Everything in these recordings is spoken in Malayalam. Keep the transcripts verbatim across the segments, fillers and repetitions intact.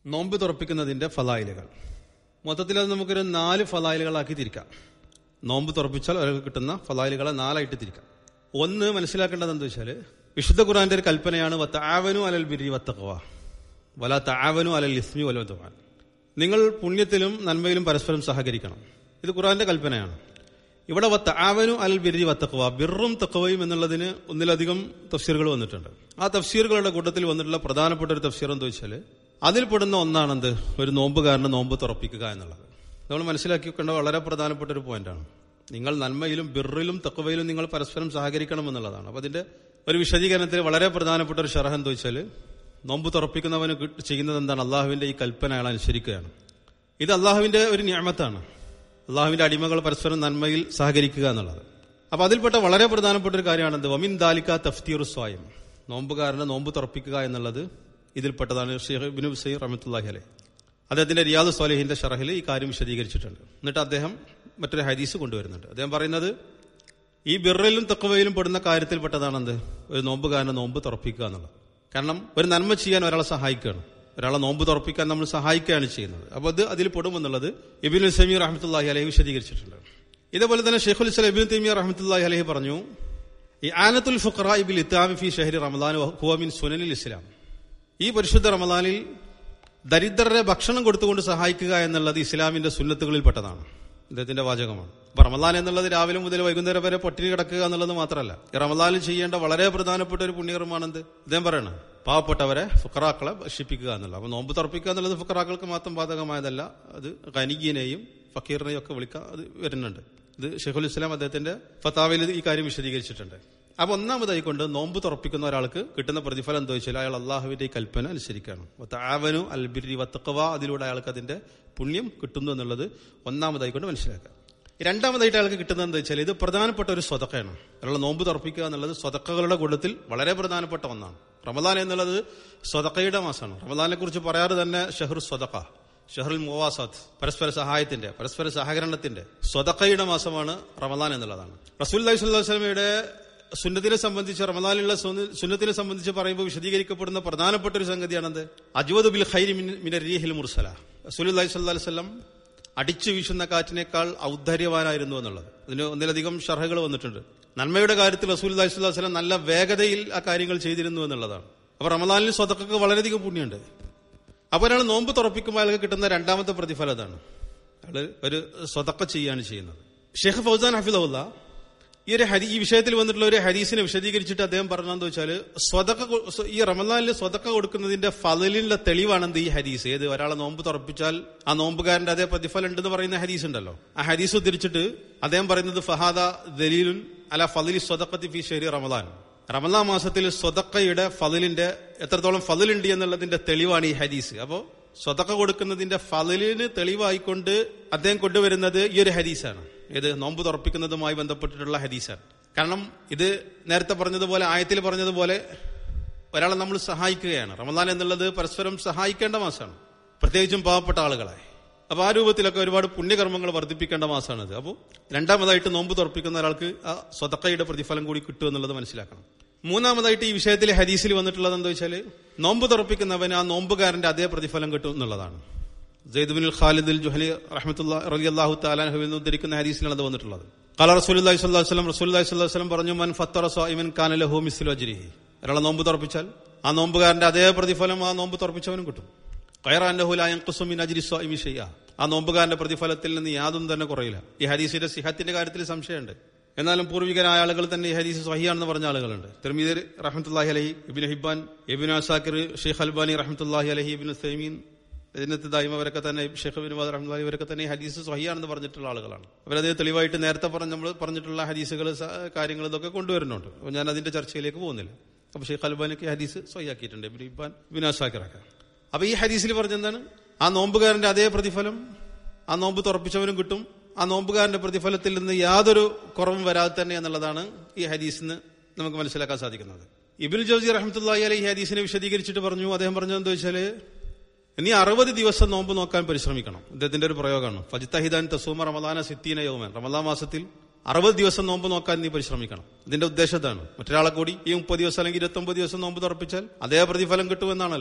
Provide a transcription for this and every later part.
നോമ്പ് തുറപ്പിക്കുന്നതിന്റെ ഫലായിലുകൾ. മൊത്തത്തിൽ അത് നമുക്കൊരു നാല് ഫലായിലുകളാക്കി തിരിക്കാം. നോമ്പ് തുറപ്പിച്ചാൽ അവർക്ക് കിട്ടുന്ന ഫലായിലുകളെ നാലായിട്ട് തിരിക്കാം. ഒന്ന് മനസ്സിലാക്കേണ്ടത് എന്താ വെച്ചാൽ, വിശുദ്ധ ഖുർആന്റെ ഒരു കൽപ്പനയാണ് വതആവനു അലൽ ബിർരി വത്തഖ്വ വലാ തആവനു അലൽ ഇസ്മി വൽ ഉദ്വാൻ. നിങ്ങൾ പുണ്യത്തിലും നന്മയിലും പരസ്പരം സഹകരിക്കണം. ഇത് ഖുർആന്റെ കൽപ്പനയാണ്. ഇവിടെ വതആവനു അലൽ ബിർരി വത്തഖ്വ, ബിർറും തഖ്വയും എന്നുള്ളതിന് ഒന്നിലധികം തഫ്സീറുകൾ വന്നിട്ടുണ്ട്. ആ തഫ്സീറുകളുടെ കൂട്ടത്തിൽ വന്നിട്ടുള്ള പ്രധാനപ്പെട്ട ഒരു തഫ്സീർ എന്താ വെച്ചാൽ, അതിൽപ്പെടുന്ന ഒന്നാണെന്ത്, ഒരു നോമ്പുകാരന് നോമ്പ് തുറപ്പിക്കുക എന്നുള്ളത്. നമ്മൾ മനസ്സിലാക്കി വെക്കേണ്ട വളരെ പ്രധാനപ്പെട്ട ഒരു പോയിന്റാണ്. നിങ്ങൾ നന്മയിലും ബിർറിലും തഖ്വയിലും നിങ്ങൾ പരസ്പരം സഹകരിക്കണം എന്നുള്ളതാണ്. അപ്പൊ അതിന്റെ ഒരു വിശദീകരണത്തിൽ വളരെ പ്രധാനപ്പെട്ട ഒരു ഷറഹ് എന്താ വെച്ചാൽ, നോമ്പ് തുറപ്പിക്കുന്നവന് ചെയ്യുന്നത് എന്താണ്, അള്ളാഹുവിന്റെ ഈ കൽപ്പന അയാൾ അനുസരിക്കുകയാണ്. ഇത് അള്ളാഹുവിന്റെ ഒരു നിഅമത്താണ്, അള്ളാഹുവിന്റെ അടിമകൾ പരസ്പരം നന്മയിൽ സഹകരിക്കുക എന്നുള്ളത്. അപ്പൊ അതിൽപ്പെട്ട വളരെ പ്രധാനപ്പെട്ട ഒരു കാര്യമാണ് എന്ത്, വമിൻ ദാലിക തഫ്തീറു സ്വായിം, നോമ്പുകാരന് നോമ്പ് തുറപ്പിക്കുക എന്നുള്ളത് ഇതിൽപ്പെട്ടതാണ്. ഷെയ്ഖ് ഇബ്നു ഉസൈർ റഹ്മത്തുള്ളാഹി അലൈഹി അദ്ദേഹത്തിന്റെ റിയാദ് സ്വാലിഹിന്റെ ഷറഹിൽ ഈ കാര്യം വിശദീകരിച്ചിട്ടുണ്ട്. എന്നിട്ട് അദ്ദേഹം മറ്റൊരു ഹദീസ് കൊണ്ടുവരുന്നുണ്ട്. അദ്ദേഹം പറയുന്നത് ഈ ബിർറിലും തഖ്വയിലും പെടുന്ന കാര്യത്തിൽപ്പെട്ടതാണെന്ത്, ഒരു നോമ്പുകാരനെ നോമ്പ് തുറപ്പിക്കുക എന്നുള്ളത്. കാരണം ഒരു നന്മ ചെയ്യാൻ ഒരാളെ സഹായിക്കുകയാണ്, ഒരാളെ നോമ്പ് തുറപ്പിക്കാൻ നമ്മൾ സഹായിക്കുകയാണ് ചെയ്യുന്നത്. അപ്പോൾ അത് അതിൽ പെടുമെന്നുള്ളത് ഇബ്നു തൈമിയ്യ റഹ്മത്തുള്ളാഹി അലൈഹി വിശദീകരിച്ചിട്ടുണ്ട്. ഇതേപോലെ തന്നെ ഷെയ്ഖുൽ ഇസ്ലാം ഇബ്നു തൈമിയ്യ റഹ്മത്തുള്ളാഹി അലൈഹി പറഞ്ഞു, ഈ ആനത്തുൽ ഫുഖറാഇ ബിൽ ഇത്ആമി ഫീ ഷഹ്രി റമളാൻ ഹുവ മിൻ സുനനിൽ ഇസ്ലാം, ഈ പരിശുദ്ധ റമളാനിൽ ദരിദ്രരെ ഭക്ഷണം കൊടുത്തുകൊണ്ട് സഹായിക്കുക എന്നുള്ളത് ഇസ്ലാമിന്റെ സുന്നത്തുകളിൽപ്പെട്ടതാണ്. ഇദ്ദേഹത്തിന്റെ വാചകമാണ്. അപ്പൊ റമളാൻ എന്നുള്ളത് രാവിലെ മുതൽ വൈകുന്നേരം വരെ പട്ടിണി കിടക്കുക എന്നുള്ളത് മാത്രമല്ല, ഈ റമളാനിൽ ചെയ്യേണ്ട വളരെ പ്രധാനപ്പെട്ട ഒരു പുണ്യകർമ്മമാണെന്ത്, ഇദ്ദേഹം പറയണം, പാവപ്പെട്ടവരെ ഫുഖറാക്കളെ ഭക്ഷിപ്പിക്കുക എന്നുള്ളത്. അപ്പൊ നോമ്പ് തുറപ്പിക്കുക എന്നുള്ളത് ഫുഖറാക്കൾക്ക് മാത്രം ബാധകമായതല്ല, അത് ഖനിഗിനെയും ഫക്കീറിനെയും ഒക്കെ വിളിക്കാൻ അത് വരുന്നുണ്ട്. ഇത് ഷെയ്ഖുൽ ഇസ്ലാം അദ്ദേഹത്തിന്റെ ഫതാവയിൽ ഈ കാര്യം വിശദീകരിച്ചിട്ടുണ്ട്. അപ്പൊ ഒന്നാമതായിക്കൊണ്ട് നോമ്പ് തുറപ്പിക്കുന്ന ഒരാൾക്ക് കിട്ടുന്ന പ്രതിഫലം എന്താ വെച്ചാൽ, അയാൾ അള്ളാഹുവിന്റെ ഈ കൽപ്പന അനുസരിക്കണം. വതആവനു അൽ ബിർരി വത്തഖ്വ, അതിലൂടെ അയാൾക്ക് അതിന്റെ പുണ്യം കിട്ടുന്നു എന്നുള്ളത് ഒന്നാമതായിക്കൊണ്ട് മനസ്സിലാക്കുക. രണ്ടാമതായിട്ട് അയാൾക്ക് കിട്ടുന്നത് എന്താ വെച്ചാൽ, ഇത് പ്രധാനപ്പെട്ട ഒരു സ്വതക്കയാണ്. അയാൾ നോമ്പ് തുറപ്പിക്കുക എന്നുള്ളത് സ്വതക്കകളുടെ കൂട്ടത്തിൽ വളരെ പ്രധാനപ്പെട്ട ഒന്നാണ്. റമളാൻ എന്നുള്ളത് സ്വതക്കയുടെ മാസമാണ്. റമളാനെ കുറിച്ച് പറയാറ് തന്നെ ഷഹ്റു സ്വതക്ക, ഷഹ്റുൽ മുവാസാത്ത്, പരസ്പര സഹായത്തിന്റെ പരസ്പര സഹകരണത്തിന്റെ സ്വതക്കയുടെ മാസമാണ് റമളാൻ എന്നുള്ളതാണ്. റസൂലുള്ളാഹി സ്വല്ലല്ലാഹു അലൈഹി വസല്ലമയുടെ സുന്നത്തിനെ സംബന്ധിച്ച്, റമളാനിലുള്ള സുന്നത്തിനെ സംബന്ധിച്ച് പറയുമ്പോൾ വിശദീകരിക്കപ്പെടുന്ന പ്രധാനപ്പെട്ട ഒരു സംഗതിയാണത് അജ്വദു ബിൽ ഖൈരി മിന റീഹിൽ മുർസല. റസൂലുള്ളാഹി സ്വല്ലല്ലാഹു അലൈഹി വസല്ലം അടിച്ചു വീശുന്ന കാറ്റിനേക്കാൾ ഔദാര്യവാനായിരുന്നു എന്നുള്ളത്. അതിന് ഒന്നിലധികം ഷർഹകൾ വന്നിട്ടുണ്ട്. നന്മയുടെ കാര്യത്തിൽ റസൂലുള്ളാഹി സ്വല്ലല്ലാഹു അലൈഹി വസല്ലം നല്ല വേഗതയിൽ ആ കാര്യങ്ങൾ ചെയ്തിരുന്നു എന്നുള്ളതാണ്. അപ്പൊ റമളാനിൽ സ്വതക്കക്ക് വളരെയധികം പുണ്യമുണ്ട്. അപ്പൊ ഒരാൾ നോമ്പ് തുറപ്പിക്കുമ്പോൾ അയാൾക്ക് കിട്ടുന്ന രണ്ടാമത്തെ പ്രതിഫലം അതാണ്, അയാൾ ഒരു സ്വതക്ക ചെയ്യാണ് ചെയ്യുന്നത്. ഷെയ്ഖ് ഫൗസാൻ ഹഫിളഹുല്ലാ ഈ ഒരു ഹരി ഈ വിഷയത്തിൽ വന്നിട്ടുള്ള ഒരു ഹദീസിനെ വിശദീകരിച്ചിട്ട് അദ്ദേഹം പറഞ്ഞതെന്ന് വെച്ചാൽ, സ്വതക്ക ഈ റമളാനിൽ സ്വതക്ക കൊടുക്കുന്നതിന്റെ ഫളലിന്റെ തെളിവാണെന്ത് ഈ ഹദീസ്. ഏത്, ഒരാളെ നോമ്പ് തുറപ്പിച്ചാൽ ആ നോമ്പുകാരന്റെ അതേ പ്രതിഫലം ഉണ്ടെന്ന് പറയുന്ന ഹദീസ് ഉണ്ടല്ലോ, ആ ഹദീസ് ഉദ്ധരിച്ചിട്ട് അദ്ദേഹം പറയുന്നത് ഫഹാദ ദലീലുൻ അല ഫളലി സ്വതഖത്തി ഫീ ശഹ്രി റമളാൻ, റമളാൻ മാസത്തിൽ സ്വതക്കയുടെ ഫളലിന്റെ എത്രത്തോളം ഫളലുണ്ട് എന്നുള്ളതിന്റെ തെളിവാണ് ഈ ഹദീസ്. അപ്പോ സ്വതക്ക കൊടുക്കുന്നതിന്റെ ഫളലിന് തെളിവായിക്കൊണ്ട് അദ്ദേഹം കൊണ്ടുവരുന്നത് ഈ ഒരു ഹദീസാണ്. ഏത്, നോമ്പ് തുറപ്പിക്കുന്നതുമായി ബന്ധപ്പെട്ടിട്ടുള്ള ഹദീസാണ്. കാരണം ഇത് നേരത്തെ പറഞ്ഞതുപോലെ, ആയത്തിൽ പറഞ്ഞതുപോലെ ഒരാളെ നമ്മൾ സഹായിക്കുകയാണ്. റമളാൻ എന്നുള്ളത് പരസ്പരം സഹായിക്കേണ്ട മാസമാണ്, പ്രത്യേകിച്ചും പാവപ്പെട്ട ആളുകളെ. അപ്പൊ ആ രൂപത്തിലൊക്കെ ഒരുപാട് പുണ്യകർമ്മങ്ങൾ വർദ്ധിപ്പിക്കേണ്ട മാസമാണിത്. അപ്പോൾ രണ്ടാമതായിട്ട് നോമ്പ് തുറപ്പിക്കുന്ന ഒരാൾക്ക് ആ സ്വതക്കയുടെ പ്രതിഫലം കൂടി കിട്ടും എന്നുള്ളത് മനസ്സിലാക്കണം. മൂന്നാമതായിട്ട് ഈ വിഷയത്തിൽ ഹദീസിൽ വന്നിട്ടുള്ളത് എന്താ വെച്ചാൽ, നോമ്പ് തുറപ്പിക്കുന്നവന് ആ നോമ്പുകാരന്റെ അതേ പ്രതിഫലം കിട്ടും എന്നുള്ളതാണ്. Zaid bin Khalid al Juhani റഹ്മത്തുള്ളാഹി റളിയല്ലാഹു തആല അൻഹുവിൽ നിന്ന് ഉദ്ധരിക്കുന്ന ഹദീസിലാണ് അത് വന്നിട്ടുള്ളത്. ഖാല റസൂലുള്ളാഹി സ്വല്ലല്ലാഹു അലൈഹി വസല്ലം റസൂലുള്ളാഹി സ്വല്ലല്ലാഹു അലൈഹി വസല്ലം പറഞ്ഞു, മൻ ഫത്തറ സായിമൻ കാന ലഹു മിസ്ലു അജ്രിഹി, ഒരാളെ നോമ്പ് തുറപ്പിച്ചാൽ ആ നോമ്പുകാരന്റെ അതേ പ്രതിഫലം ആ നോമ്പ് തുറപ്പിച്ചവനും കിട്ടും. ഖൈറ അന്നഹു ലാ യൻഖുസു മിൻ അജ്രി സായിമി ഷൈഅ, ആ നോമ്പുകാരന്റെ പ്രതിഫലത്തിൽ നിന്ന് യാതൊന്നും തന്നെ കുറയില്ല. ഈ ഹദീസിന്റെ സിഹത്തിന്റെ കാര്യത്തിൽ സംശയമുണ്ട്, എന്നാലും പൂർവികരായ ആളുകൾ തന്നെ ഈ ഹദീസ് സ്വഹീഹാണെന്ന് പറഞ്ഞ ആളുകളുണ്ട്. തിർമിദി റഹ്മത്തുള്ളാഹി അലൈഹി, Ibn Hibban, Ibn Asakir, Sheikh Albani റഹ്മത്തുള്ളാഹി അലൈഹി, ഇബ്നു തൈമീൻ, ഇതിനകത്ത് ദായിമവരൊക്കെ തന്നെ, ഷെയ്ഖ് ഇബ്നു ബാസ് റഹ്മത്തുള്ളാഹി ഇവരൊക്കെ തന്നെ ഈ ഹദീസ് സ്വഹീഹാണെന്ന് പറഞ്ഞിട്ടുള്ള ആളുകളാണ്. അവരത് തെളിവായിട്ട് നേരത്തെ പറഞ്ഞ നമ്മൾ പറഞ്ഞിട്ടുള്ള ഹദീസുകൾ കാര്യങ്ങൾ ഇതൊക്കെ കൊണ്ടുവരുന്നുണ്ട്. അപ്പോൾ ഞാൻ അതിന്റെ ചർച്ചയിലേക്ക് പോകുന്നില്ല. അപ്പൊ ഷെയ്ഖ് അൽബാനിക്ക് ഹദീസ് സ്വഹീഹാക്കിയിട്ടുണ്ട്, ഇബ്നു ഹിബ്ബാൻ, ഇബ്നു അസാക്കിറൊക്കെ. അപ്പൊ ഈ ഹദീസിൽ പറഞ്ഞെന്താണ്, ആ നോമ്പുകാരന്റെ അതേ പ്രതിഫലം ആ നോമ്പ് തുറപ്പിച്ചവനും കിട്ടും, ആ നോമ്പുകാരന്റെ പ്രതിഫലത്തിൽ നിന്ന് യാതൊരു കുറവും വരാതെ തന്നെ എന്നുള്ളതാണ് ഈ ഹദീസിന് നമുക്ക് മനസ്സിലാക്കാൻ സാധിക്കുന്നത്. ഇബ്നുൽ ജൗസി റഹ്മത്തുള്ളാഹി അലൈഹി ഈ ഹദീസിനെ വിശദീകരിച്ചിട്ട് പറഞ്ഞു, അദ്ദേഹം പറഞ്ഞത് എന്താ വെച്ചാല്, നീ അറുപത് ദിവസം നോമ്പ് നോക്കാൻ പരിശ്രമിക്കണം. അദ്ദേഹത്തിന്റെ ഒരു പ്രയോഗമാണ്, ഫജ്തഹിദൻ തസൂമ റമളാന സിത്തീന യൗമൻ, റമളാൻ മാസത്തിൽ അറുപത് ദിവസം നോമ്പ് നോക്കാൻ നീ പരിശ്രമിക്കണം. ഇതിന്റെ ഉദ്ദേശത്താണ് മറ്റൊരാളെ കൂടി ഈ മുപ്പത് ദിവസം അല്ലെങ്കിൽ ഇരുപത്തി ഒമ്പത് ദിവസം നോമ്പ് തുറപ്പിച്ചാൽ അതേ പ്രതിഫലം കിട്ടുമെന്നാണല്ലോ.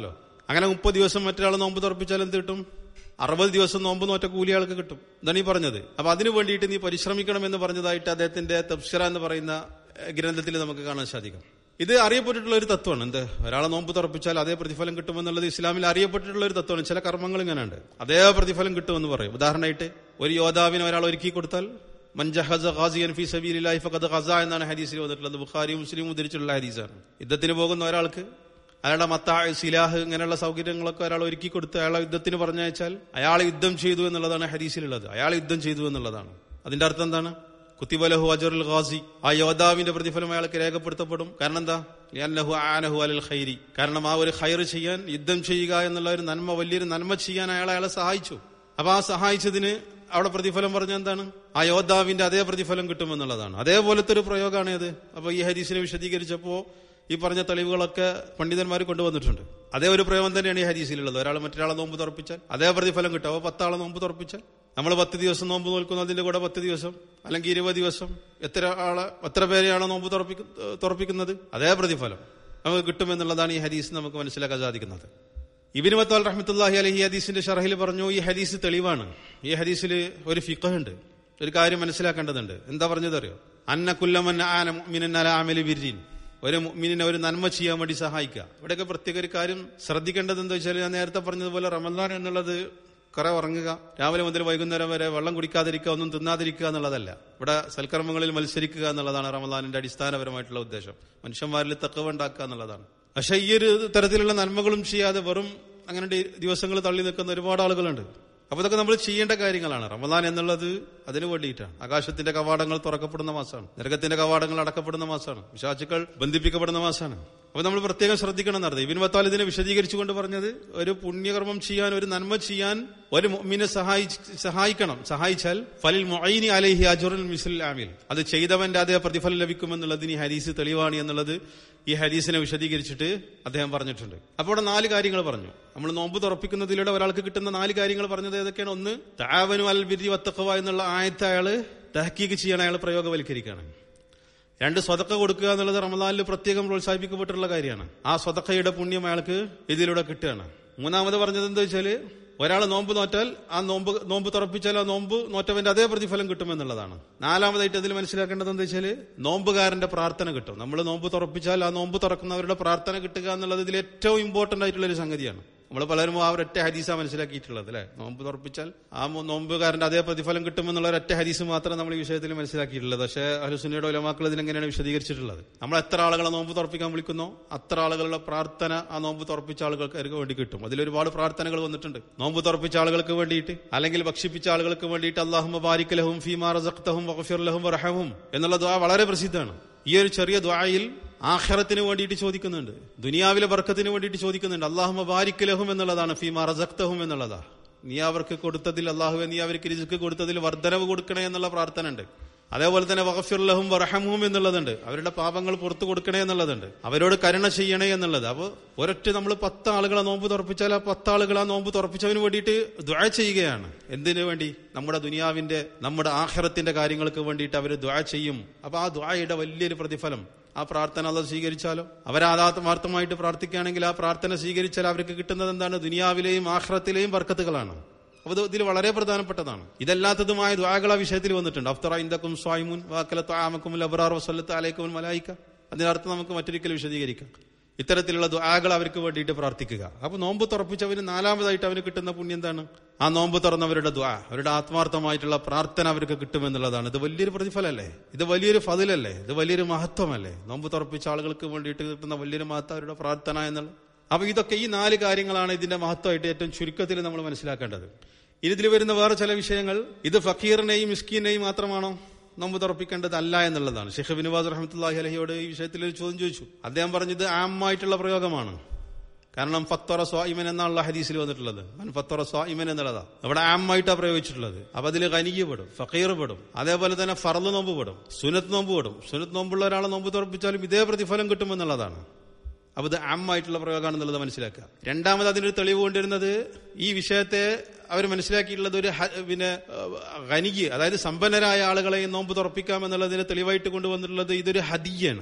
അങ്ങനെ മുപ്പത് ദിവസം മറ്റൊരാൾ നോമ്പ് തുറപ്പിച്ചാൽ എന്ത് കിട്ടും? അറുപത് ദിവസം നോമ്പ് നോറ്റ കൂലി ആൾക്ക് കിട്ടും. ഇതാണ് ഈ പറഞ്ഞത്. അപ്പൊ അതിനു വേണ്ടിയിട്ട് നീ പരിശ്രമിക്കണം എന്ന് പറഞ്ഞതായിട്ട് അദ്ദേഹത്തിന്റെ തഫ്സിറ എന്ന് പറയുന്ന ഗ്രന്ഥത്തിൽ നമുക്ക് കാണാൻ സാധിക്കും. ഇത് അറിയപ്പെട്ടിട്ടുള്ള ഒരു തത്വമാണ്. എന്ത്? ഒരാളെ നോമ്പ് തുറപ്പിച്ചാൽ അതേ പ്രതിഫലം കിട്ടുമെന്നുള്ളത് ഇസ്ലാമിൽ അറിയപ്പെട്ടിട്ടുള്ള ഒരു തത്വമാണ്. ചില കർമ്മങ്ങൾ ഇങ്ങനെയുണ്ട്, അതേ പ്രതിഫലം കിട്ടുമെന്ന് പറയും. ഉദാഹരണമായിട്ട് ഒരു യോദ്ധാവിനെ ഒരാൾ ഒരുക്കി കൊടുത്താൽ മൻ ജഹസ ഗാസിയൻ ഫീ സബീലില്ലാഹി ഫഖദ് ഗസ എന്നാണ് ഹദീസിൽ വന്നിട്ടുള്ളത്. ബുഖാരി മുസ്ലിം ഉദ്ധരിച്ചിട്ടുള്ള ഹദീസാണ്. യുദ്ധത്തിന് പോകുന്ന ഒരാൾക്ക് അയാളുടെ മത്താ സിലാഹ് ഇങ്ങനെയുള്ള സൗകര്യങ്ങളൊക്കെ ഒരാൾ ഒരുക്കി കൊടുത്ത് അയാളെ യുദ്ധത്തിന് പറഞ്ഞയച്ചാൽ അയാൾ യുദ്ധം ചെയ്തു എന്നുള്ളതാണ് ഹദീസിലുള്ളത്. അയാൾ യുദ്ധം ചെയ്തു എന്നുള്ളതാണ്. അതിന്റെ അർത്ഥം എന്താണ്? കുത്തിബലഹു അജറുൽ ഗാസി, ആ യോദ്ധാവിന്റെ പ്രതിഫലം അയാൾക്ക് രേഖപ്പെടുത്തപ്പെടും. കാരണം എന്താ? ലിഅന്നഹു ആനഹു അലൽ ഖൈരി, കാരണം ആ ഒരു ഖൈർ ചെയ്യാൻ, യുദ്ധം ചെയ്യുക എന്നുള്ള ഒരു നന്മ, വലിയൊരു നന്മ ചെയ്യാൻ അയാൾ അയാളെ സഹായിച്ചു. അപ്പൊ ആ സഹായിച്ചതിന് അവിടെ പ്രതിഫലം പറഞ്ഞ എന്താണ്? ആ യോദ്ധാവിന്റെ അതേ പ്രതിഫലം കിട്ടുമെന്നുള്ളതാണ്. അതേപോലത്തെ ഒരു പ്രയോഗമാണ് ഇത്. അപ്പൊ ഈ ഹദീസിനെ വിശദീകരിച്ചപ്പോ ഈ പറഞ്ഞ തെളിവുകളൊക്കെ പണ്ഡിതന്മാർ കൊണ്ടുവന്നിട്ടുണ്ട്. അതേ ഒരു പ്രയോഗം തന്നെയാണ് ഈ ഹദീസിലുള്ളത്. ഒരാൾ മറ്റൊരാളെ നോമ്പ് തുറപ്പിച്ചാൽ അതേ പ്രതിഫലം കിട്ടും. അപ്പൊ പത്താളെ നോമ്പ് തുറപ്പിച്ചാൽ നമ്മൾ പത്ത് ദിവസം നോമ്പ് നോൽക്കുന്നു, അതിന്റെ കൂടെ പത്ത് ദിവസം അല്ലെങ്കിൽ ഇരുപത് ദിവസം എത്ര ആളെ എത്ര പേരെയാണ് നോമ്പ് തുറപ്പിക്ക തുറപ്പിക്കുന്നത് അതേ പ്രതിഫലം നമുക്ക് കിട്ടുമെന്നുള്ളതാണ് ഈ ഹദീസ് നമുക്ക് മനസ്സിലാക്കാൻ സാധിക്കുന്നത്. ഇബ്നു ബത്തൂൽ റഹ്മത്തുള്ളാഹി അലൈഹി ഈ ഹദീസിന്റെ ഷറഹിൽ പറഞ്ഞു, ഈ ഹദീസ് തെളിവാണ്. ഈ ഹദീസിൽ ഒരു ഫിഖ്ഹ് ഉണ്ട്, ഒരു കാര്യം മനസ്സിലാക്കേണ്ടതുണ്ട്. എന്താ പറഞ്ഞത് അറിയോ? അന്ന കുല്ലമൻ ആന മുഅ്മിനൻ അലാ അമലി ബിർരിൻ, ഒരു മുഅ്മിനിനെ ഒരു നന്മ ചെയ്യാൻ വേണ്ടി സഹായിക്കുക. ഇവിടെയൊക്കെ പ്രത്യേക ഒരു കാര്യം ശ്രദ്ധിക്കേണ്ടത് എന്താ വെച്ചാൽ, ഞാൻ നേരത്തെ പറഞ്ഞതുപോലെ റമദാൻ എന്നുള്ളത് കുറെ ഉറങ്ങുക, രാവിലെ മുതൽ വൈകുന്നേരം വരെ വെള്ളം കുടിക്കാതിരിക്കുക, ഒന്നും തിന്നാതിരിക്കുക എന്നുള്ളതല്ല. ഇവിടെ സൽക്കർമ്മങ്ങളിൽ മത്സരിക്കുക എന്നുള്ളതാണ് റമദാനിന്റെ അടിസ്ഥാനപരമായിട്ടുള്ള ഉദ്ദേശം. മനുഷ്യന്മാരിൽ തഖ്വ ഉണ്ടാക്കുക എന്നുള്ളതാണ്. പക്ഷെ ഈ ഒരു തരത്തിലുള്ള നന്മകളും ചെയ്യാതെ വെറും അങ്ങനെ ദിവസങ്ങൾ തള്ളി നിൽക്കുന്ന ഒരുപാട് ആളുകളുണ്ട്. അപ്പൊ ഇതൊക്കെ നമ്മൾ ചെയ്യേണ്ട കാര്യങ്ങളാണ്. റമദാൻ എന്നുള്ളത് അതിനു വേണ്ടിയിട്ടാണ്. ആകാശത്തിന്റെ കവാടങ്ങൾ തുറക്കപ്പെടുന്ന മാസമാണ്, നരകത്തിന്റെ കവാടങ്ങൾ അടക്കപ്പെടുന്ന മാസമാണ്, വിശ്വാസികൾ ബന്ധിപ്പിക്കപ്പെടുന്ന മാസമാണ്. അപ്പൊ നമ്മൾ പ്രത്യേകം ശ്രദ്ധിക്കണം എന്നർത്ഥം. ഇബ്നു ബത്തൂൽ ഇതിനെ വിശദീകരിച്ചുകൊണ്ട് പറഞ്ഞത്, ഒരു പുണ്യകർമ്മം ചെയ്യാൻ, ഒരു നന്മ ചെയ്യാൻ ഒരു മുഅ്മിനെ സഹായി സഹായിക്കണം സഹായിച്ചാൽ ഫലിൽ മുഅയ്നി അലൈഹി അജ്റുൽ മിസ്ലുൽ ആമിൽ, അത് ചെയ്തവന്റെ അതേ പ്രതിഫലം ലഭിക്കുമെന്നുള്ളതിന് ഈ ഹദീസ് തെളിവാണ് എന്നുള്ളത് ഈ ഹദീസിനെ വിശദീകരിച്ചിട്ട് അദ്ദേഹം പറഞ്ഞിട്ടുണ്ട്. അപ്പോൾ ഇവിടെ നാല് കാര്യങ്ങൾ പറഞ്ഞു. നമ്മൾ നോമ്പ് തുറപ്പിക്കുന്നതിലൂടെ ഒരാൾക്ക് കിട്ടുന്ന നാല് കാര്യങ്ങൾ പറഞ്ഞത് ഏതൊക്കെയാണ്? ഒന്ന്, തആവനു അലൽ ബിർരി വത്തഖ്വ എന്നുള്ള ആയത്ത് അയാള് തഹ്ഖീഖ് ചെയ്യണം, അയാൾ പ്രയോഗവൽക്കരിക്കുകയാണ്. രണ്ട്, സ്വതക്ക കൊടുക്കുക എന്നുള്ളത് റമദാനിൽ പ്രത്യേകം പ്രോത്സാഹിപ്പിക്കപ്പെട്ടിട്ടുള്ള കാര്യമാണ്. ആ സ്വതക്കയുടെ പുണ്യം അയാൾക്ക് ഇതിലൂടെ കിട്ടുകയാണ്. മൂന്നാമത് പറഞ്ഞത് എന്താ വെച്ചാല്, ഒരാൾ നോമ്പ് നോറ്റാൽ ആ നോമ്പ് നോമ്പ് തുറപ്പിച്ചാൽ ആ നോമ്പ് നോറ്റവന്റെ അതേ പ്രതിഫലം കിട്ടുമെന്നുള്ളതാണ്. നാലാമതായിട്ട് അതിൽ മനസ്സിലാക്കേണ്ടത് എന്താ വെച്ചാൽ, നോമ്പുകാരന്റെ പ്രാർത്ഥന കിട്ടും. നമ്മൾ നോമ്പ് തുറപ്പിച്ചാൽ ആ നോമ്പ് തുറക്കുന്നവരുടെ പ്രാർത്ഥന കിട്ടുക എന്നുള്ളത് ഇതിൽ ഏറ്റവും ഇമ്പോർട്ടന്റ് ആയിട്ടുള്ള ഒരു സംഗതിയാണ്. നമ്മൾ പലരും ആ ഒരൊറ്റ ഹദീസാണ് മനസ്സിലാക്കിയിട്ടുള്ളത് അല്ലെ. നോമ്പ് തുറപ്പിച്ചാൽ ആ നോമ്പുകാരന്റെ അതേ പ്രതിഫലം കിട്ടുമെന്നുള്ള ഒരൊറ്റ ഹദീസ് മാത്രം നമ്മൾ ഈ വിഷയത്തിൽ മനസ്സിലാക്കിയിട്ടുള്ളത്. പക്ഷേ അഹ്ലുസുന്നയുടെ ഉലമാക്കൾ ഇതിനെങ്ങനെയാണ് വിശദീകരിച്ചിട്ടുള്ളത്? നമ്മൾ എത്ര ആളുകളെ നോമ്പ് തുറപ്പിക്കാൻ വിളിക്കുന്നോ അത്ര ആളുകളുടെ പ്രാർത്ഥന ആ നോമ്പ് തുറപ്പിച്ച ആളുകൾക്ക് വേണ്ടി കിട്ടും. അതിലൊരുപാട് പ്രാർത്ഥനകൾ വന്നിട്ടുണ്ട്. നോമ്പ് തുറപ്പിച്ച ആളുകൾക്ക് വേണ്ടിയിട്ട്, അല്ലെങ്കിൽ ഭക്ഷിപ്പിച്ച ആളുകൾക്ക് വേണ്ടിയിട്ട് അല്ലാഹുമ്മ ബാരിക് ലഹും ഫീമാ റസഖ്തഹും വഗ്ഫിർ ലഹും വർഹംഹും എന്നുള്ള ദുആ വളരെ പ്രസിദ്ധമാണ്. ഈ ഒരു ചെറിയ ദുആയിൽ ആഖിറത്തിന് വേണ്ടിയിട്ട് ചോദിക്കുന്നുണ്ട്, ദുനിയാവിലെ ബർക്കത്തിന് വേണ്ടിയിട്ട് ചോദിക്കുന്നുണ്ട്. അല്ലാഹുമ്മ ബാരിക് ലഹും എന്നുള്ളതാണ്, ഫീമാ റസഖ്തഹും എന്നുള്ളതാ. നീ അവർക്ക് കൊടുത്തതിൽ, അല്ലാഹുവേ നീ അവർക്ക് റിസ്ക് കൊടുത്തതിൽ വർദ്ധനവ് കൊടുക്കണേ എന്നുള്ള പ്രാർത്ഥന ഉണ്ട്. അതേപോലെ തന്നെ വഗ്ഫിർ ലഹും വർഹംഹും എന്നുള്ളതുണ്ട്, അവരുടെ പാപങ്ങൾ പുറത്തു കൊടുക്കണേ എന്നുള്ളതുണ്ട്, അവരോട് കരുണ ചെയ്യണേ എന്നുള്ളത്. അപ്പോൾ ഒരൊറ്റ നമ്മൾ പത്ത് ആളുകളെ നോമ്പ് തുറപ്പിച്ചാൽ ആ പത്താളുകൾ ആ നോമ്പ് തുറപ്പിച്ചവന് വേണ്ടിയിട്ട് ദുആ ചെയ്യുകയാണ്. എന്തിനു വേണ്ടി? നമ്മുടെ ദുനിയാവിന്റെ, നമ്മുടെ ആഖിറത്തിന്റെ കാര്യങ്ങൾക്ക് വേണ്ടിയിട്ട് അവർ ദുആ ചെയ്യും. അപ്പൊ ആ ദുആയുടെ വലിയൊരു പ്രതിഫലം, ആ പ്രാർത്ഥന അല്ലാഹു സ്വീകരിച്ചാലോ, അവരാത്മാർത്ഥമായിട്ട് പ്രാർത്ഥിക്കുകയാണെങ്കിൽ ആ പ്രാർത്ഥന സ്വീകരിച്ചാൽ അവർക്ക് കിട്ടുന്നത് എന്താണ്? ദുനിയാവിലെയും ആഖിറത്തിലെയും ബർക്കത്തുകളാണ്. അപ്പൊ ഇതിൽ വളരെ പ്രധാനപ്പെട്ടതാണ്. ഇതല്ലാത്തതുമായ ദുആകൾ ആ വിഷയത്തിൽ വന്നിട്ടുണ്ട്. അഫ്തറ ഇൻദകും സ്വായിമുൻ വഅകല തആമകും അബ്റാർ വസല്ലത്ത് അലൈക്കും മലായിക. അതിനർത്ഥം നമുക്ക് മറ്റൊരിക്കൽ വിശദീകരിക്കാം. ഇത്തരത്തിലുള്ള ദുആകൾ അവർക്ക് വേണ്ടിയിട്ട് പ്രാർത്ഥിക്കുക. അപ്പൊ നോമ്പ് തുറപ്പിച്ചവന് നാലാമതായിട്ട് അവന് കിട്ടുന്ന പുണ്യം എന്താണ്? ആ നോമ്പ് തുറന്നവരുടെ ദുആ, അവരുടെ ആത്മാർത്ഥമായിട്ടുള്ള പ്രാർത്ഥന അവർക്ക് കിട്ടുമെന്നുള്ളതാണ്. ഇത് വലിയൊരു പ്രതിഫലമല്ലേ? ഇത് വലിയൊരു ഫദിലല്ലേ? ഇത് വലിയൊരു മഹത്വമല്ലേ? നോമ്പ് തുറപ്പിച്ച ആളുകൾക്ക് വേണ്ടിയിട്ട് കിട്ടുന്ന വലിയൊരു മഹത്വം അവരുടെ പ്രാർത്ഥന എന്നുള്ളത്. അപ്പൊ ഇതൊക്കെ, ഈ നാല് കാര്യങ്ങളാണ് ഇതിന്റെ മഹത്വമായിട്ട് ഏറ്റവും ചുരുക്കത്തിൽ നമ്മൾ മനസ്സിലാക്കേണ്ടത്. ഇതിൽ വരുന്ന വേറെ ചില വിഷയങ്ങൾ, ഇത് ഫക്കീറിനെയും മിസ്കീനെയും മാത്രമാണോ നോമ്പ് തുറപ്പിക്കേണ്ടതല്ല എന്നുള്ളതാണ്. ഷെയ്ഖ് ഇബ്നു ബാസ് റഹ്മത്തുള്ളാഹി അലൈഹിയോട് ഈ വിഷയത്തിൽ ഒരു ചോദ്യം ചോദിച്ചു. അദ്ദേഹം പറഞ്ഞത് ആമായിട്ടുള്ള പ്രയോഗമാണ്. കാരണം ഫത്തറ സ്വായിമൻ എന്നാണുള്ള ഹദീസിൽ വന്നിട്ടുള്ളത്. ഫത്തറ സ്വായിമൻ എന്നുള്ളതാ അവിടെ ആമായിട്ടാണ് പ്രയോഗിച്ചിട്ടുള്ളത്. അപ്പൊ അതിൽ ഖനിയ്യ് പെടും, ഫക്കീർ പെടും, അതേപോലെ തന്നെ ഫർള് നോമ്പ് പെടും, സുന്നത്ത് നോമ്പ് പെടും. സുന്നത്ത് നോമ്പുള്ള ഒരാളെ നോമ്പ് തുറപ്പിച്ചാലും ഇതേ പ്രതിഫലം കിട്ടുമെന്നുള്ളതാണ്. അപ്പൊ ഇത് ആമായിട്ടുള്ള പ്രയോഗമാണെന്നുള്ളത് മനസ്സിലാക്കുക. രണ്ടാമത് അതിനൊരു തെളിവ് കൊണ്ടിരുന്നത്, ഈ വിഷയത്തെ അവർ മനസ്സിലാക്കിയിട്ടുള്ളത് ഒരു പിന്നെ ഖനിയ്യ്, അതായത് സമ്പന്നരായ ആളുകളെ നോമ്പ് തുറപ്പിക്കാം എന്നുള്ളതിന് തെളിവായിട്ട് കൊണ്ടുവന്നിട്ടുള്ളത് ഇതൊരു ഹദിയാണ്,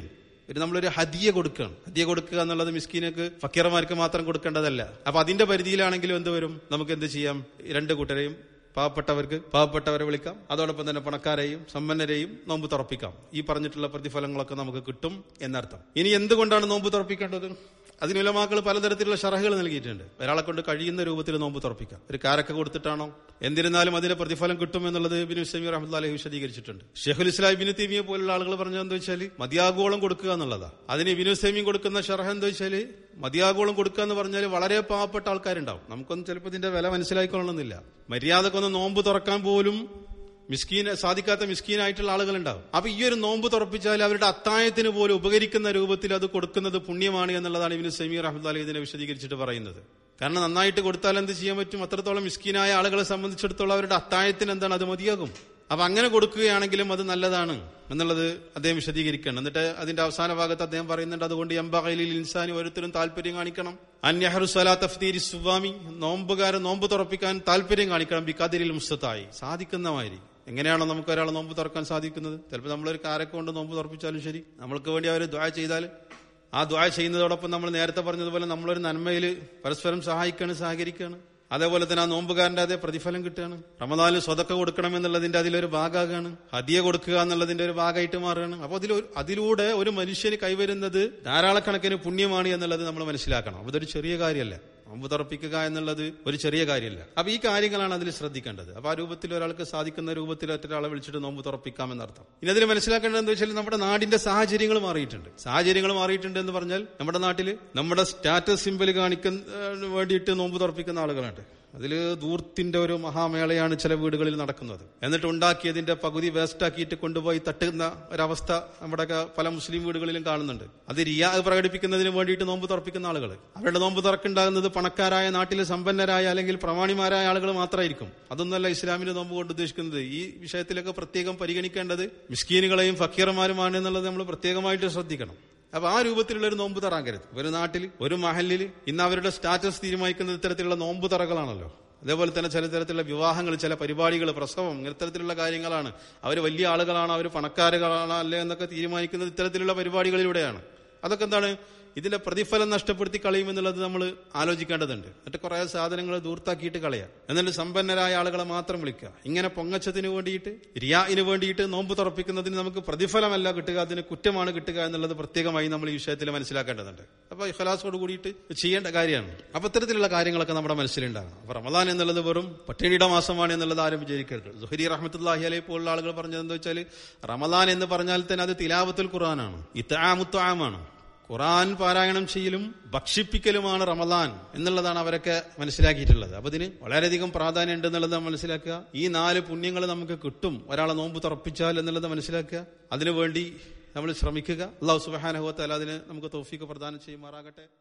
ഒരു നമ്മളൊരു ഹദിയ കൊടുക്കുകയാണ്. ഹദിയ കൊടുക്കുക എന്നുള്ളത് മിസ്കീനക്ക് ഫക്കീറമാർക്ക് മാത്രം കൊടുക്കേണ്ടതല്ല. അപ്പൊ അതിന്റെ പരിധിയിലാണെങ്കിലും എന്ത് വരും, നമുക്ക് എന്ത് ചെയ്യാം, രണ്ട് കൂട്ടരെയും പാവപ്പെട്ടവർക്ക് പാവപ്പെട്ടവരെ വിളിക്കാം, അതോടൊപ്പം തന്നെ പണക്കാരെയും സമ്പന്നരെയും നോമ്പ് തുറപ്പിക്കാം. ഈ പറഞ്ഞിട്ടുള്ള പ്രതിഫലങ്ങളൊക്കെ നമുക്ക് കിട്ടും എന്നർത്ഥം. ഇനി എന്തുകൊണ്ടാണ് നോമ്പ് തുറപ്പിക്കേണ്ടത്? അതിന് ഉലമാക്കൾ പലതരത്തിലുള്ള ഷറഹുകൾ നൽകിയിട്ടുണ്ട്. ഒരാളെ കൊണ്ട് കഴിയുന്ന രൂപത്തിൽ നോമ്പ് തുറപ്പിക്കാം. ഒരു കാരക്ക കൊടുത്തിട്ടാണോ, എന്നിരുന്നാലും അതിന്റെ പ്രതിഫലം കിട്ടും എന്നുള്ളത് ഇബ്നു ഉസൈമീൻ റഹ്മത്തുള്ളാഹി അലൈഹി വിശദീകരിച്ചിട്ടുണ്ട്. ഷെയ്ഖുൽ ഇസ്ലാം ഇബ്നു തൈമിയ്യ പോലുള്ള ആളുകൾ പറഞ്ഞത് എന്താ വെച്ചാൽ മതിയാഗോളം കൊടുക്കുക എന്നുള്ളതാണ്. അതിന് ഇബ്നു ഉസൈമീൻ കൊടുക്കുന്ന ഷറഹ് എന്താ വെച്ചാൽ മതിയാഗോളം കൊടുക്കുക എന്ന് പറഞ്ഞാൽ വളരെ പാവപ്പെട്ട ആൾക്കാരുണ്ടാവും. നമുക്കൊന്നും ചിലപ്പോൾ ഇതിന്റെ വില മനസ്സിലായിക്കൊള്ളണമെന്നില്ല. മര്യാദക്കൊന്ന് നോമ്പ് തുറക്കാൻ പോലും മിസ്കീൻ സാധിക്കാത്ത മിസ്കീനായിട്ടുള്ള ആളുകളുണ്ടാവും. അപ്പൊ ഈ ഒരു നോമ്പ് തുറപ്പിച്ചാൽ അവരുടെ അത്തായത്തിന് പോലും ഉപകരിക്കുന്ന രൂപത്തിൽ അത് കൊടുക്കുന്നത് പുണ്യമാണ് എന്നുള്ളതാണ് ഇബ്നു ഉസൈമീൻ റഹ്മത്തുള്ളാഹി അലൈഹി ഇതിനെ വിശദീകരിച്ചിട്ട് പറയുന്നത്. കാരണം നന്നായിട്ട് കൊടുത്താൽ എന്ത് ചെയ്യാൻ പറ്റും, അത്രത്തോളം മിസ്കീനായ ആളുകളെ സംബന്ധിച്ചിടത്തോളം അവരുടെ അത്തായത്തിന് എന്താണ്, അത് മതിയാകും. അപ്പൊ അങ്ങനെ കൊടുക്കുകയാണെങ്കിലും അത് നല്ലതാണ് എന്നുള്ളത് അദ്ദേഹം വിശദീകരിക്കണം. എന്നിട്ട് അതിന്റെ അവസാന ഭാഗത്ത് അദ്ദേഹം പറയുന്നുണ്ട്, അതുകൊണ്ട് യംബഗിലിൽ ഇൻസാനി ഓരോരുത്തരും താല്പര്യം കാണിക്കണം, അൻ യഹ്റുസ അലാ തഫ്തീരി സുവാമി, നോമ്പുകാരൻ നോമ്പ് തുറപ്പിക്കാൻ താല്പര്യം കാണിക്കണം, ബിഖദരിൽ മുസ്തതായി, സാധിക്കുന്ന മാതിരി. എങ്ങനെയാണോ നമുക്ക് ഒരാളെ നോമ്പ് തുറക്കാൻ സാധിക്കുന്നത്? ചിലപ്പോൾ നമ്മളൊരു കാരൊക്കെ കൊണ്ട് നോമ്പ് തുറപ്പിച്ചാലും ശരി, നമ്മൾക്ക് വേണ്ടി അവർ ദുആ ചെയ്താൽ ആ ദുആ ചെയ്യുന്നതോടൊപ്പം നമ്മൾ നേരത്തെ പറഞ്ഞതുപോലെ നമ്മളൊരു നന്മയിൽ പരസ്പരം സഹായിക്കുകയാണ്, സഹകരിക്കുകയാണ്. അതേപോലെ തന്നെ ആ നോമ്പുകാരന്റെ അതേ പ്രതിഫലം കിട്ടുകയാണ്. റമദാനിൽ സ്വതക്ക കൊടുക്കണം എന്നുള്ളതിന്റെ അതിലൊരു ഭാഗമാകാണ്, ഹദിയ കൊടുക്കുക എന്നുള്ളതിന്റെ ഒരു ഭാഗമായിട്ട് മാറുകയാണ്. അപ്പൊ അതിൽ അതിലൂടെ ഒരു മനുഷ്യന് കൈവരുന്നത് ധാരാളക്കണക്കിന് പുണ്യമാണ് എന്നുള്ളത് നമ്മൾ മനസ്സിലാക്കണം. അപ്പൊ ഇതൊരു ചെറിയ കാര്യമല്ല, നോമ്പ് തുറപ്പിക്കുക എന്നുള്ളത് ഒരു ചെറിയ കാര്യമല്ല. അപ്പൊ ഈ കാര്യങ്ങളാണ് അതിൽ ശ്രദ്ധിക്കേണ്ടത്. അപ്പൊ ആ രൂപത്തിൽ ഒരാൾക്ക് സാധിക്കുന്ന രൂപത്തിൽ ഒറ്റൊരാളെ വിളിച്ചിട്ട് നോമ്പ് തുറപ്പിക്കാമെന്നർത്ഥം. ഇനി അതിൽ മനസ്സിലാക്കേണ്ടത് എന്താ വെച്ചാൽ നമ്മുടെ നാടിന്റെ സാഹചര്യങ്ങൾ മാറിയിട്ടുണ്ട്. സാഹചര്യങ്ങൾ മാറിയിട്ടുണ്ട് എന്ന് പറഞ്ഞാൽ നമ്മുടെ നാട്ടിൽ നമ്മുടെ സ്റ്റാറ്റസ് സിംബൽ കാണിക്കുന്ന വേണ്ടിയിട്ട് നോമ്പ് തുറപ്പിക്കുന്ന ആളുകളുണ്ട്. അതിൽ ദൂർത്തിന്റെ ഒരു മഹാമേളയാണ് ചില വീടുകളിൽ നടക്കുന്നത്. എന്നിട്ട് ഉണ്ടാക്കിയതിന്റെ പകുതി വേസ്റ്റാക്കിയിട്ട് കൊണ്ടുപോയി തട്ടുന്ന ഒരവസ്ഥ നമ്മുടെ പല മുസ്ലിം വീടുകളിലും കാണുന്നുണ്ട്. അത് റിയാ പ്രകടിപ്പിക്കുന്നതിന് വേണ്ടിയിട്ട് നോമ്പ് തുറപ്പിക്കുന്ന ആളുകൾ, അവരുടെ നോമ്പ് തുറക്കുണ്ടാകുന്നത് പണക്കാരായ നാട്ടിലെ സമ്പന്നരായ അല്ലെങ്കിൽ പ്രമാണിമാരായ ആളുകൾ മാത്രമായിരിക്കും. അതൊന്നുമല്ല ഇസ്ലാമിന്റെ നോമ്പ് കൊണ്ട് ഉദ്ദേശിക്കുന്നത്. ഈ വിഷയത്തിലൊക്കെ പ്രത്യേകം പരിഗണിക്കേണ്ടത് മിസ്കീനുകളെയും ഫക്കീർമാരുമാണ് എന്നുള്ളത് നമ്മൾ പ്രത്യേകമായിട്ട് ശ്രദ്ധിക്കണം. അപ്പൊ ആ രൂപത്തിലുള്ള ഒരു നോമ്പ് തറാങ്കരുത്. ഒരു നാട്ടിൽ ഒരു മഹലിൽ ഇന്ന് അവരുടെ സ്റ്റാറ്റസ് തീരുമാനിക്കുന്നത് ഇത്തരത്തിലുള്ള നോമ്പ് തറകളാണല്ലോ. അതേപോലെ തന്നെ ചില തരത്തിലുള്ള വിവാഹങ്ങൾ, ചില പരിപാടികൾ, പ്രസവം, ഇത്തരത്തിലുള്ള കാര്യങ്ങളാണ്. അവർ വലിയ ആളുകളാണോ, അവർ പണക്കാരുകളാണോ അല്ലേ എന്നൊക്കെ തീരുമാനിക്കുന്നത് ഇത്തരത്തിലുള്ള പരിപാടികളിലൂടെയാണ്. അതൊക്കെ എന്താണ്, ഇതിന്റെ പ്രതിഫലം നഷ്ടപ്പെടുത്തി കളയുമെന്നുള്ളത് നമ്മൾ ആലോചിക്കേണ്ടതുണ്ട്. എന്നിട്ട് കുറെ സാധനങ്ങൾ ദൂർത്താക്കിയിട്ട് കളയാം, എന്നിട്ട് സമ്പന്നരായ ആളുകളെ മാത്രം വിളിക്കുക. ഇങ്ങനെ പൊങ്ങച്ചത്തിന് വേണ്ടിയിട്ട്, റിയാഇന് വേണ്ടിയിട്ട് നോമ്പ് തുറപ്പിക്കുന്നതിന് നമുക്ക് പ്രതിഫലമല്ല കിട്ടുക, അതിന് കുറ്റമാണ് കിട്ടുക എന്നുള്ളത് പ്രത്യേകമായി നമ്മൾ ഈ വിഷയത്തിൽ മനസ്സിലാക്കേണ്ടതുണ്ട്. അപ്പൊ ഇഖ്ലാസോട് കൂടിയിട്ട് ചെയ്യേണ്ട കാര്യമാണ്. അപ്പൊ ഇത്തരത്തിലുള്ള കാര്യങ്ങളൊക്കെ നമ്മുടെ മനസ്സിലുണ്ടാകണം. അപ്പൊ റമദാൻ എന്നുള്ളത് വെറും പട്ടിണിയുടെ മാസമാണ് എന്നുള്ളത് ആരും വിചാരിക്കരുത്. സുഹരി റഹ്മത്തുള്ളാഹി അലൈഹി പോലുള്ള ആളുകൾ പറഞ്ഞത് എന്താ വെച്ചാൽ റമദാൻ എന്ന് പറഞ്ഞാൽ തന്നെ അത് തിലാവത്തുൽ ഖുർആനാണ്, ഇത്ആമുത്ആമാണ്. ഖുർആൻ പാരായണം ചെയ്യലും ഭക്ഷിപ്പിക്കലുമാണ് റമദാൻ എന്നുള്ളതാണ് അവരൊക്കെ മനസ്സിലാക്കിയിട്ടുള്ളത്. അപ്പൊ ഇതിന് വളരെയധികം പ്രാധാന്യം ഉണ്ട് എന്നുള്ളത് മനസ്സിലാക്കുക. ഈ നാല് പുണ്യങ്ങൾ നമുക്ക് കിട്ടും ഒരാളെ നോമ്പ് തുറപ്പിച്ചാൽ എന്നുള്ളത് മനസ്സിലാക്കുക. അതിനുവേണ്ടി നമ്മൾ ശ്രമിക്കുക. അല്ലാഹു സുബ്ഹാനഹു വ തആല അതിന് നമുക്ക് തൗഫീഖ് പ്രദാനം ചെയ്യുമാറാകട്ടെ.